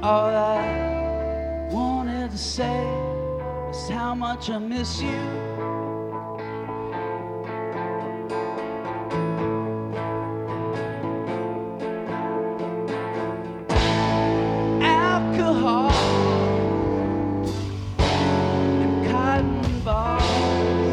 All I wanted to say was how much I miss you.